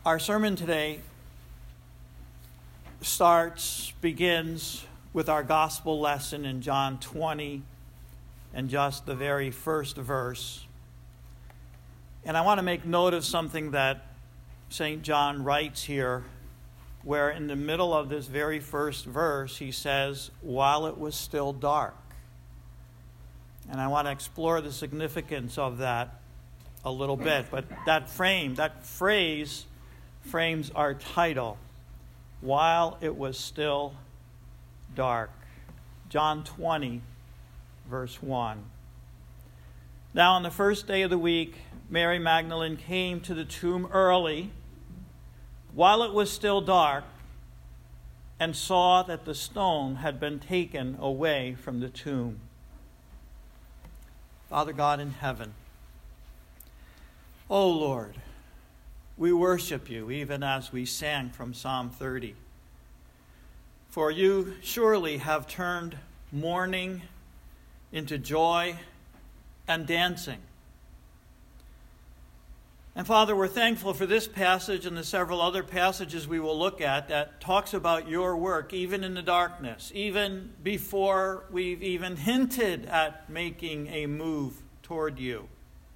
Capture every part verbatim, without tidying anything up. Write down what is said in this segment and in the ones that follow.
Our sermon today starts, begins with our gospel lesson in John twenty and just the very first verse. And I want to make note of something that Saint John writes here, where in the middle of this very first verse, he says, while it was still dark. And I want to explore the significance of that a little bit. But that frame, that phrase frames our title, while it was still dark. John twenty, verse one. Now on the first day of the week, Mary Magdalene came to the tomb early, while it was still dark, and saw that the stone had been taken away from the tomb. Father God in heaven, O Lord, we worship you even as we sang from Psalm thirty. For you surely have turned mourning into joy and dancing. And Father, we're thankful for this passage and the several other passages we will look at that talks about your work, even in the darkness, even before we've even hinted at making a move toward you.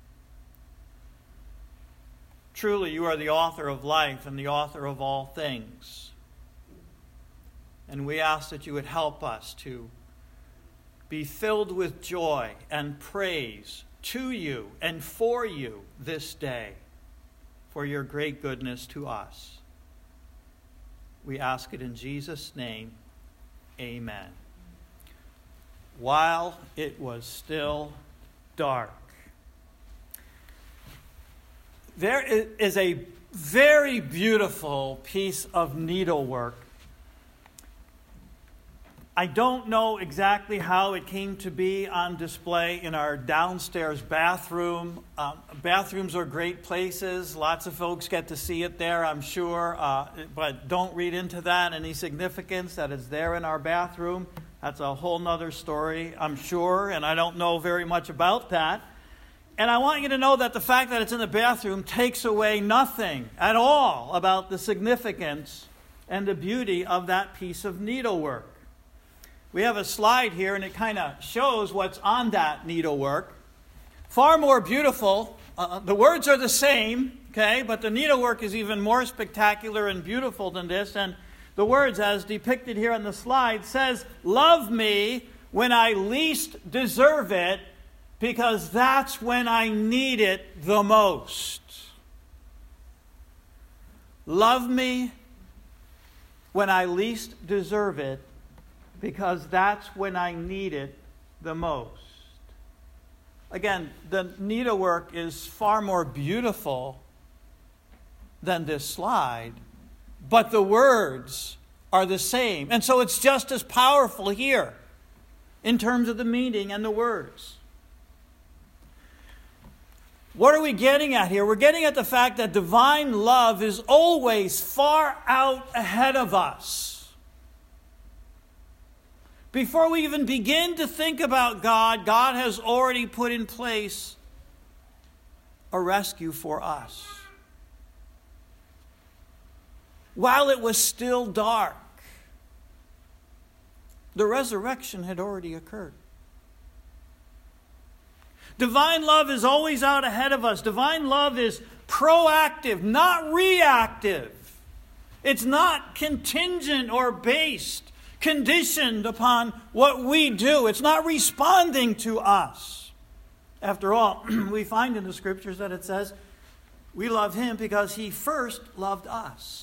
Truly, you are the author of life and the author of all things. And we ask that you would help us to be filled with joy and praise to you and for you this day, for your great goodness to us. We ask it in Jesus' name. Amen. While it was still dark. There is a very beautiful piece of needlework. I don't know exactly how it came to be on display in our downstairs bathroom. Um, bathrooms are great places. Lots of folks get to see it there, I'm sure. Uh, but don't read into that any significance that it's there in our bathroom. That's a whole nother story, I'm sure, and I don't know very much about that. And I want you to know that the fact that it's in the bathroom takes away nothing at all about the significance and the beauty of that piece of needlework. We have a slide here, and it kind of shows what's on that needlework. Far more beautiful. Uh, the words are the same, okay, but the needlework is even more spectacular and beautiful than this. And the words, as depicted here on the slide, says, "Love me when I least deserve it, because that's when I need it the most." Love me when I least deserve it, because that's when I need it the most. Again, the needlework is far more beautiful than this slide, but the words are the same. And so it's just as powerful here in terms of the meaning and the words. What are we getting at here? We're getting at the fact that divine love is always far out ahead of us. Before we even begin to think about God, God has already put in place a rescue for us. While it was still dark, the resurrection had already occurred. Divine love is always out ahead of us. Divine love is proactive, not reactive. It's not contingent or based, conditioned upon what we do. It's not responding to us. After all, we find in the scriptures that it says, we love him because he first loved us.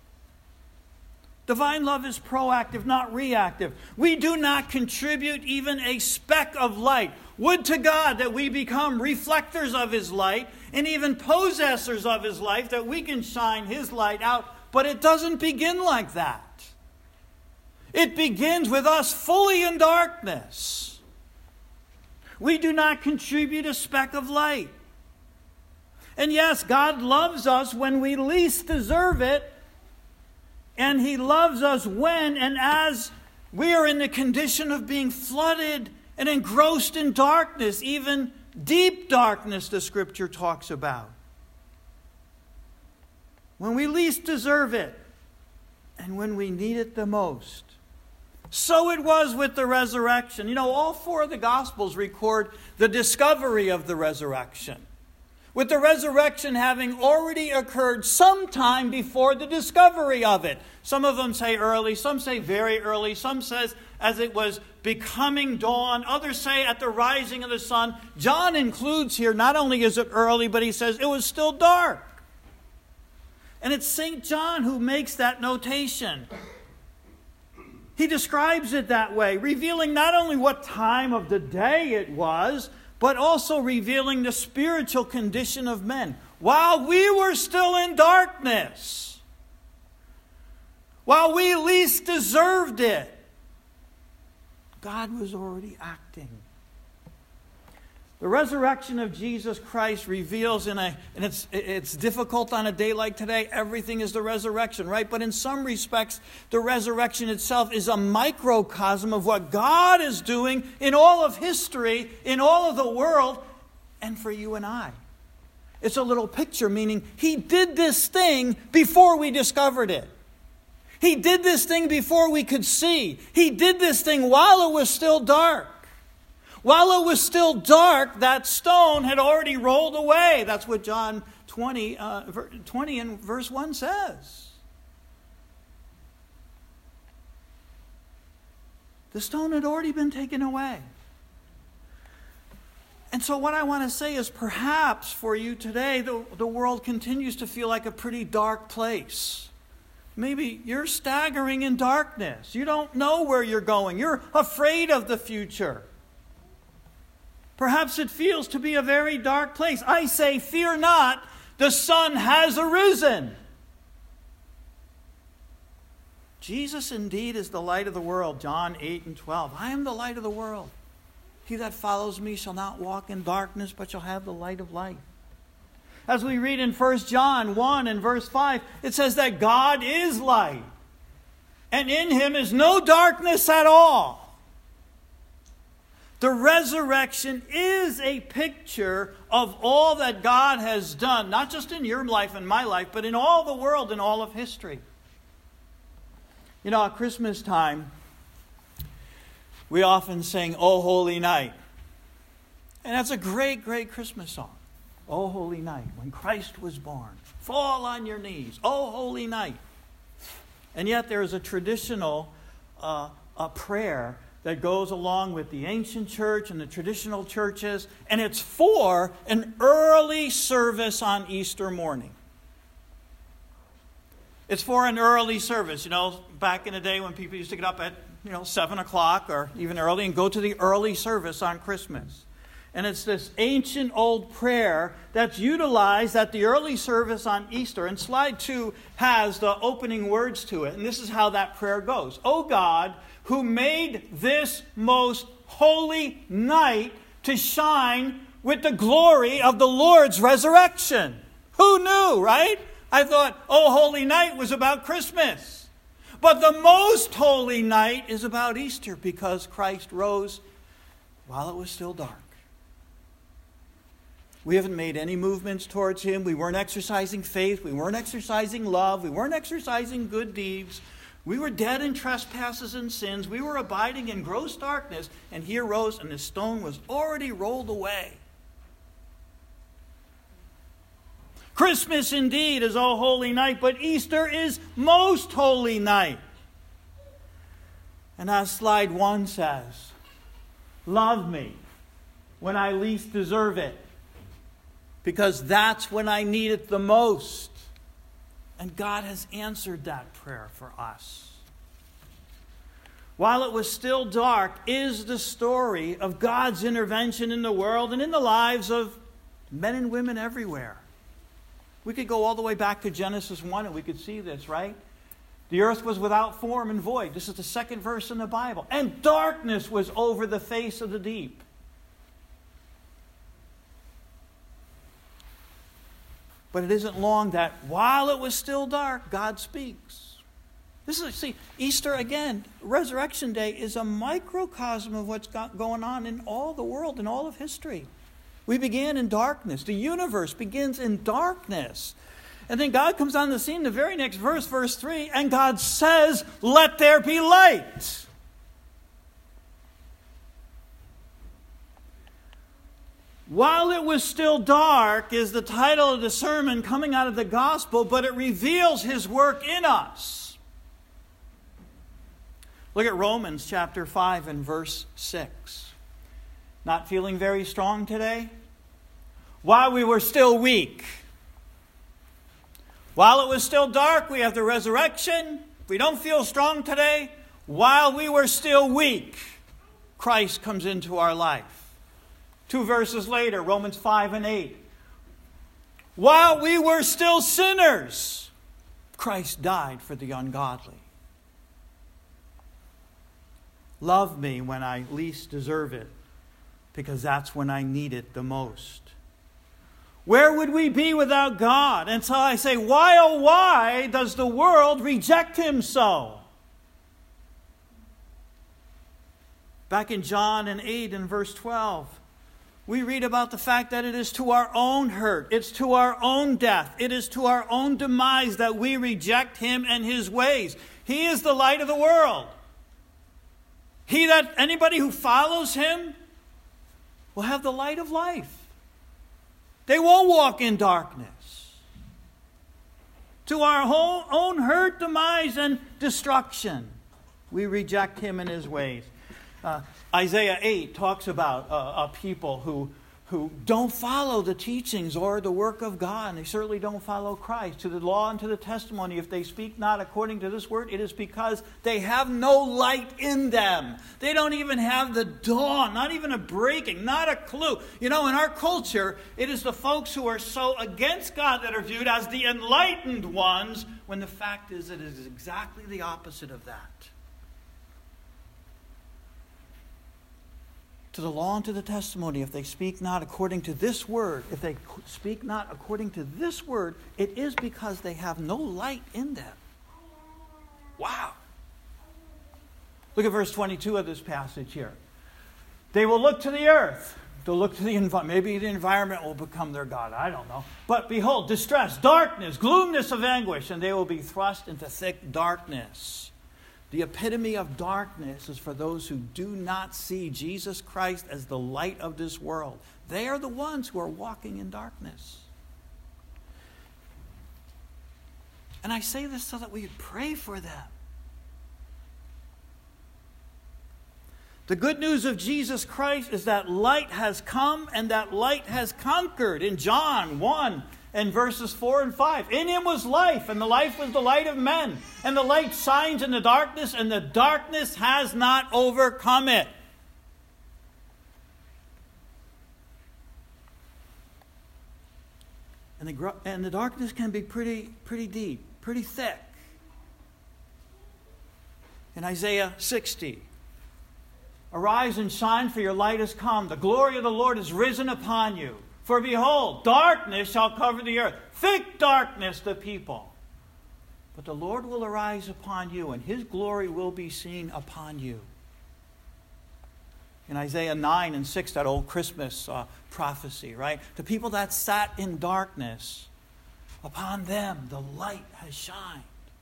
Divine love is proactive, not reactive. We do not contribute even a speck of light. Would to God that we become reflectors of his light and even possessors of his life, that we can shine his light out. But it doesn't begin like that. It begins with us fully in darkness. We do not contribute a speck of light. And yes, God loves us when we least deserve it. And he loves us when and as we are in the condition of being flooded and engrossed in darkness, even deep darkness the scripture talks about. when we least deserve it, and when we need it the most. So it was with the resurrection. You know, all four of the Gospels record the discovery of the resurrection, with the resurrection having already occurred sometime before the discovery of it. Some of them say early, some say very early, some says as it was becoming dawn, others say at the rising of the sun. John includes here, not only is it early, but he says it was still dark. And it's Saint John who makes that notation. He describes it that way, revealing not only what time of the day it was, but also revealing the spiritual condition of men. While we were still in darkness, while we least deserved it, God was already acting. The resurrection of Jesus Christ reveals in a, and it's, it's difficult on a day like today, everything is the resurrection, right? But in some respects, the resurrection itself is a microcosm of what God is doing in all of history, in all of the world, and for you and I. It's a little picture, meaning He did this thing before we discovered it. He did this thing before we could see. He did this thing while it was still dark. While it was still dark, that stone had already rolled away. That's what John twenty, uh, twenty and verse one says. The stone had already been taken away. And so what I want to say is perhaps for you today, the, the world continues to feel like a pretty dark place. Maybe you're staggering in darkness. You don't know where you're going. You're afraid of the future. Perhaps it feels to be a very dark place. I say, fear not, the sun has arisen. Jesus indeed is the light of the world, John eight and twelve. I am the light of the world. He that follows me shall not walk in darkness, but shall have the light of life. As we read in First John one and verse five, it says that God is light, and in Him is no darkness at all. The resurrection is a picture of all that God has done, not just in your life and my life, but in all the world and all of history. You know, at Christmas time, we often sing, "O Holy Night." And that's a great, great Christmas song. O Holy Night, when Christ was born. Fall on your knees. O Holy Night. And yet there is a traditional uh, a prayer that goes along with the ancient church and the traditional churches, and it's for an early service on Easter morning. It's for an early service. You know, back in the day when people used to get up at, you know, seven o'clock or even early and go to the early service on Christmas. And it's this ancient old prayer that's utilized at the early service on Easter. And slide two has the opening words to it. And this is how that prayer goes. "O God, who made this most holy night to shine with the glory of the Lord's resurrection." Who knew, right? I thought, "Oh, Holy Night" was about Christmas. But the most holy night is about Easter because Christ rose while it was still dark. We haven't made any movements towards Him. We weren't exercising faith. We weren't exercising love. We weren't exercising good deeds. We were dead in trespasses and sins. We were abiding in gross darkness. And He arose and the stone was already rolled away. Christmas indeed is O Holy Night, but Easter is Most Holy Night. And as slide one says, love me when I least deserve it, because that's when I need it the most. And God has answered that prayer for us. While it was still dark is the story of God's intervention in the world and in the lives of men and women everywhere. We could go all the way back to Genesis one and we could see this, right? The earth was without form and void. This is the second verse in the Bible. And darkness was over the face of the deep. But it isn't long that while it was still dark, God speaks. This is, see, Easter again, Resurrection Day is a microcosm of what's got going on in all the world, in all of history. We began in darkness. The universe begins in darkness. And then God comes on the scene, the very next verse, verse three, and God says, "Let there be light." While it was still dark is the title of the sermon coming out of the gospel, but it reveals his work in us. Look at Romans chapter five and verse six. Not feeling very strong today? While we were still weak. While it was still dark, we have the resurrection. If we don't feel strong today, while we were still weak, Christ comes into our life. Two verses later, Romans five and eight. While we were still sinners, Christ died for the ungodly. Love me when I least deserve it, because that's when I need it the most. Where would we be without God? And so I say, why, oh why does the world reject him so? Back in John and eight and verse twelve, we read about the fact that it is to our own hurt, it's to our own death, it is to our own demise that we reject him and his ways. He is the light of the world. He that anybody who follows him will have the light of life. They won't walk in darkness. To our whole own hurt, demise, and destruction, we reject him and his ways. Uh, Isaiah eight talks about uh, a people who, who don't follow the teachings or the work of God, and they certainly don't follow Christ. To the law and to the testimony, if they speak not according to this word, it is because they have no light in them. They don't even have the dawn, not even a breaking, not a clue. You know, in our culture, it is the folks who are so against God that are viewed as the enlightened ones, when the fact is it is exactly the opposite of that. To the law and to the testimony, if they speak not according to this word, if they speak not according to this word, it is because they have no light in them. Wow. Look at verse twenty-two of this passage here. They will look to the earth. They'll look to the environment. Maybe the environment will become their God. I don't know. But behold, distress, darkness, gloomness of anguish, and they will be thrust into thick darkness. The epitome of darkness is for those who do not see Jesus Christ as the light of this world. They are the ones who are walking in darkness. And I say this so that we would pray for them. The good news of Jesus Christ is that light has come and that light has conquered. In John one and verses four and five. In him was life, and the life was the light of men. And the light shines in the darkness, and the darkness has not overcome it. And the, and the darkness can be pretty, pretty deep, pretty thick. In Isaiah sixty, arise and shine, for your light has come. The glory of the Lord is risen upon you. For behold, darkness shall cover the earth, thick darkness the people. But the Lord will arise upon you, and his glory will be seen upon you. In Isaiah nine and six, that old Christmas uh, prophecy, right? The people that sat in darkness, upon them the light has shined.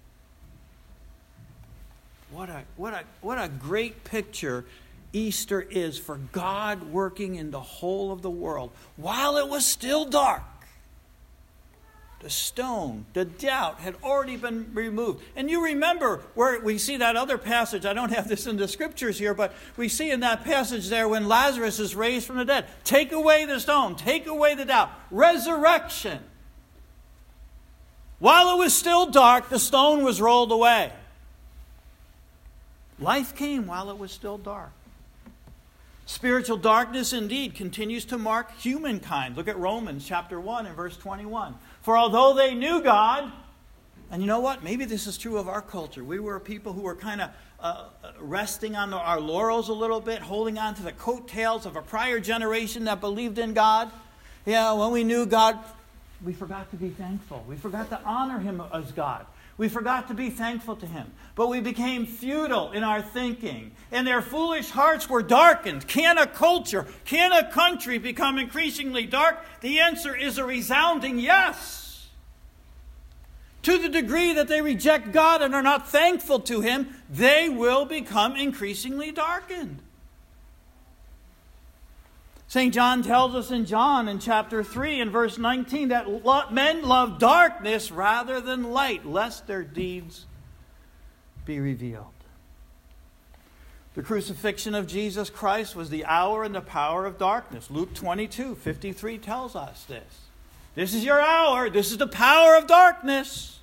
What a, what a, what a great picture Easter is for God working in the whole of the world. While it was still dark, the stone, the doubt had already been removed. And you remember where we see that other passage. I don't have this in the scriptures here, but we see in that passage there when Lazarus is raised from the dead. Take away the stone. Take away the doubt. Resurrection. While it was still dark, the stone was rolled away. Life came while it was still dark. Spiritual darkness indeed continues to mark humankind. Look at Romans chapter one and verse twenty-one. For although they knew God, and you know what? Maybe this is true of our culture. We were a people who were kind of uh, resting on the, our laurels a little bit, holding on to the coattails of a prior generation that believed in God. Yeah, when we knew God, we forgot to be thankful. We forgot to honor him as God. We forgot to be thankful to him. But we became futile in our thinking. And their foolish hearts were darkened. Can a culture, can a country become increasingly dark? The answer is a resounding yes. to the degree that they reject God and are not thankful to Him, they will become increasingly darkened. Saint John tells us in John in chapter three and verse nineteen that men love darkness rather than light, lest their deeds be revealed. The crucifixion of Jesus Christ was the hour and the power of darkness. Luke twenty-two fifty-three tells us this. This is your hour. This is the power of darkness.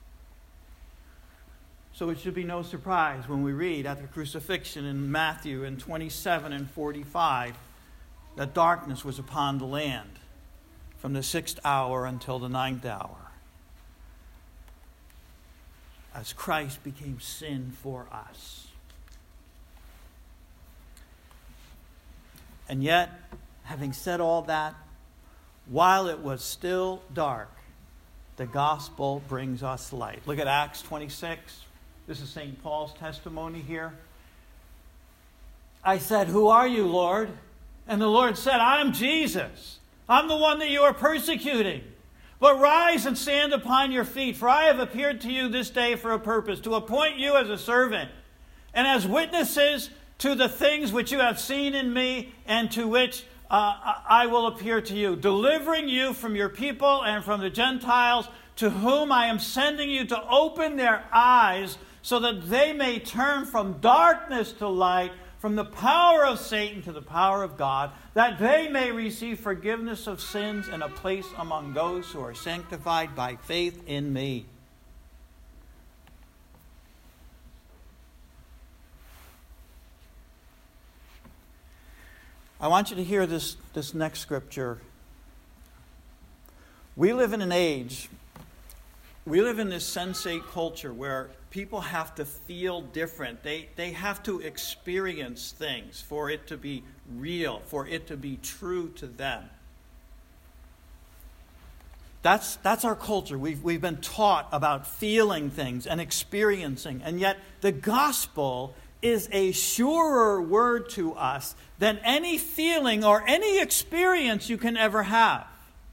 So it should be no surprise when we read at the crucifixion in Matthew in twenty-seven and forty-five that darkness was upon the land from the sixth hour until the ninth hour, as Christ became sin for us. And yet, having said all that, while it was still dark, the gospel brings us light. Look at Acts twenty-six. This is Saint Paul's testimony here. I said, "Who are you, Lord?" And the Lord said, "I'm Jesus. I'm the one that you are persecuting. But rise and stand upon your feet, for I have appeared to you this day for a purpose, to appoint you as a servant and as witnesses to the things which you have seen in me and to which uh, I will appear to you, delivering you from your people and from the Gentiles, to whom I am sending you to open their eyes so that they may turn from darkness to light, from the power of Satan to the power of God, that they may receive forgiveness of sins and a place among those who are sanctified by faith in me." I want you to hear this, this next scripture. We live in an age, we live in this sensate culture where people have to feel different. They, they have to experience things for it to be real, for it to be true to them. That's, that's our culture. We've, we've been taught about feeling things and experiencing. And yet the gospel is a surer word to us than any feeling or any experience you can ever have.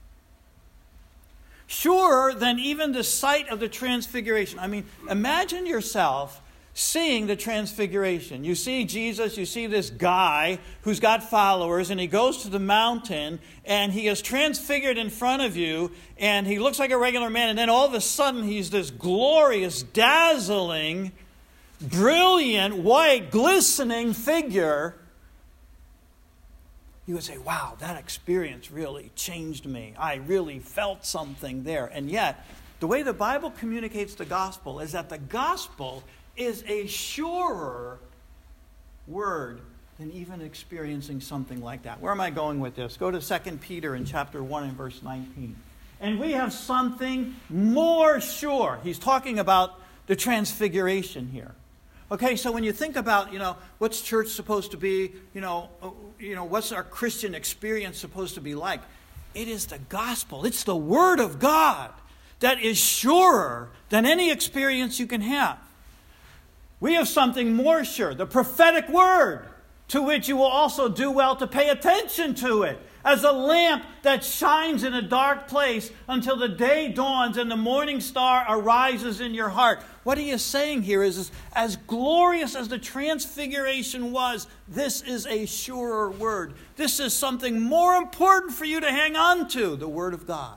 Surer than even the sight of the transfiguration. I mean, imagine yourself seeing the transfiguration. You see Jesus, you see this guy who's got followers, and he goes to the mountain, and he is transfigured in front of you, and he looks like a regular man, and then all of a sudden he's this glorious, dazzling, brilliant, white, glistening figure. You would say, wow, that experience really changed me. I really felt something there. And yet, the way the Bible communicates the gospel is that the gospel is a surer word than even experiencing something like that. Where am I going with this? Go to Second Peter in chapter one and verse nineteen. And we have something more sure. He's talking about the transfiguration here. Okay, so when you think about, you know, what's church supposed to be, you know, you know, what's our Christian experience supposed to be like? It is the gospel. It's the Word of God that is surer than any experience you can have. We have something more sure, the prophetic word, to which you will also do well to pay attention to it, as a lamp that shines in a dark place until the day dawns and the morning star arises in your heart. What he is saying here is, is as glorious as the transfiguration was, this is a surer word. This is something more important for you to hang on to, the Word of God.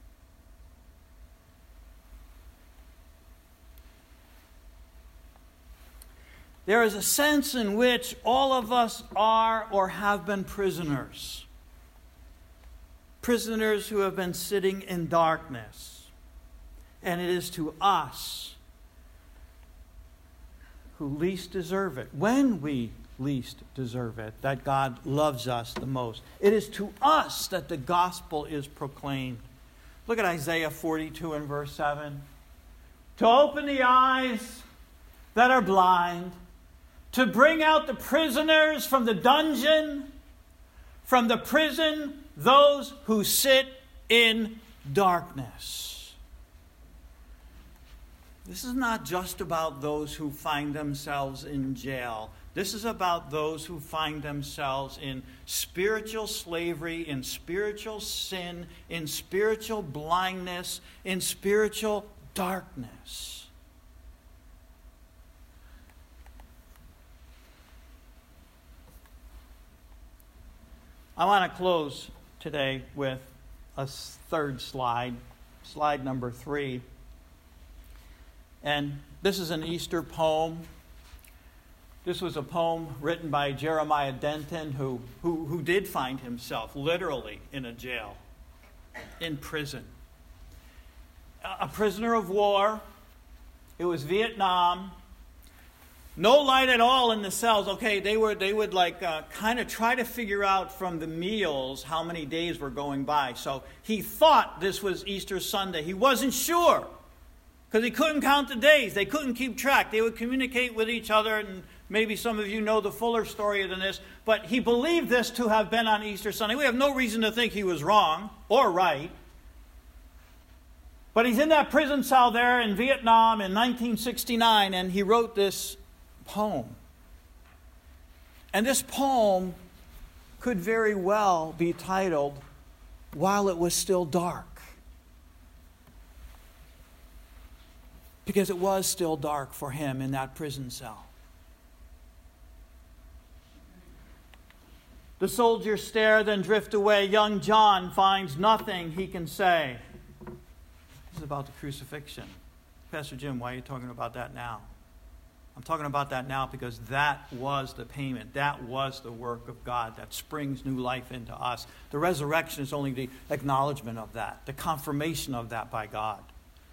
There is a sense in which all of us are or have been prisoners. Prisoners who have been sitting in darkness. And it is to us who least deserve it, when we least deserve it, that God loves us the most. It is to us that the gospel is proclaimed. Look at Isaiah forty-two and verse seven. To open the eyes that are blind, to bring out the prisoners from the dungeon, from the prison, those who sit in darkness. This is not just about those who find themselves in jail. This is about those who find themselves in spiritual slavery, in spiritual sin, in spiritual blindness, in spiritual darkness. I want to close today with a third slide, slide number three. And this is an Easter poem. This was a poem written by Jeremiah Denton, who, who, who did find himself literally in a jail, in prison. A prisoner of war. It was Vietnam. No light at all in the cells. Okay, they were they would like uh, kind of try to figure out from the meals how many days were going by. So he thought this was Easter Sunday. He wasn't sure because he couldn't count the days. They couldn't keep track. They would communicate with each other, and maybe some of you know the fuller story than this. But he believed this to have been on Easter Sunday. We have no reason to think he was wrong or right. But he's in that prison cell there in Vietnam in nineteen sixty-nine, and he wrote this poem. And this poem could very well be titled, While It Was Still Dark. Because it was still dark for him in that prison cell. The soldiers stare, then drift away. Young John finds nothing he can say. This is about the crucifixion. Pastor Jim, why are you talking about that now? I'm talking about that now because that was the payment. That was the work of God that springs new life into us. The resurrection is only the acknowledgement of that, the confirmation of that by God.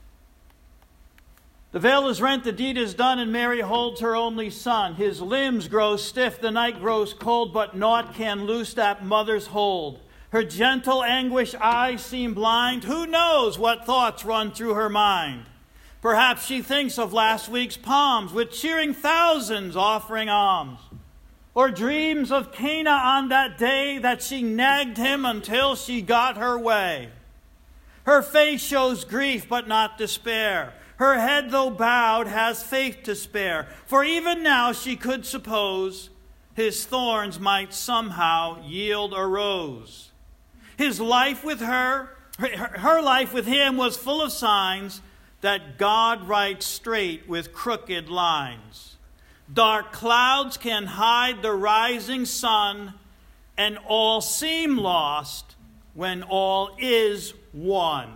The veil is rent, the deed is done, and Mary holds her only son. His limbs grow stiff, the night grows cold, but naught can loose that mother's hold. Her gentle anguish eyes seem blind. Who knows what thoughts run through her mind? Perhaps she thinks of last week's palms with cheering thousands offering alms. Or dreams of Cana on that day that she nagged him until she got her way. Her face shows grief but not despair. Her head, though bowed, has faith to spare. For even now she could suppose his thorns might somehow yield a rose. His life with her, her life with him was full of signs that God writes straight with crooked lines. Dark clouds can hide the rising sun, and all seem lost when all is one.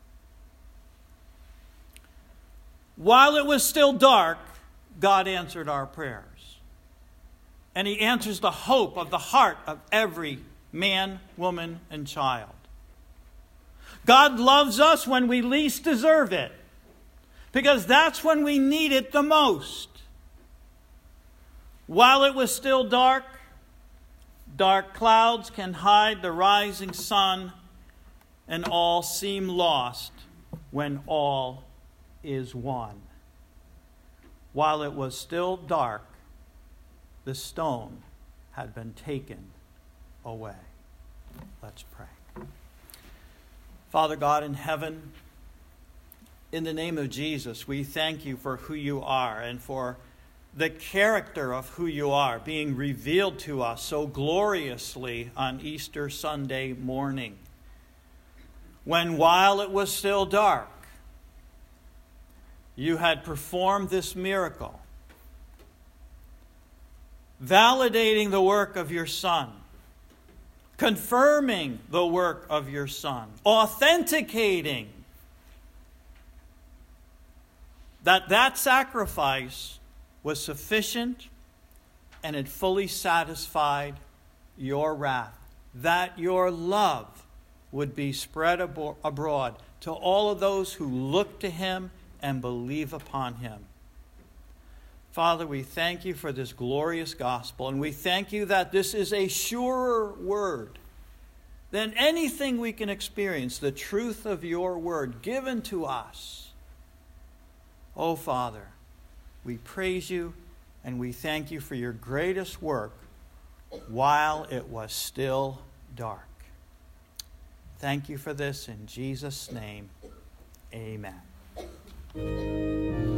While it was still dark, God answered our prayers. And he answers the hope of the heart of every man, woman, and child. God loves us when we least deserve it, because that's when we need it the most. While it was still dark, dark clouds can hide the rising sun, and all seem lost when all is one. While it was still dark, the stone had been taken away. Let's pray. Father God in heaven, in the name of Jesus, we thank you for who you are and for the character of who you are being revealed to us so gloriously on Easter Sunday morning, when while it was still dark, you had performed this miracle, validating the work of your Son, confirming the work of your Son, authenticating that that sacrifice was sufficient and it fully satisfied your wrath, that your love would be spread abo- abroad to all of those who look to him and believe upon him. Father, we thank you for this glorious gospel, and we thank you that this is a surer word than anything we can experience, the truth of your word given to us. Oh, Father, we praise you and we thank you for your greatest work while it was still dark. Thank you for this in Jesus' name. Amen.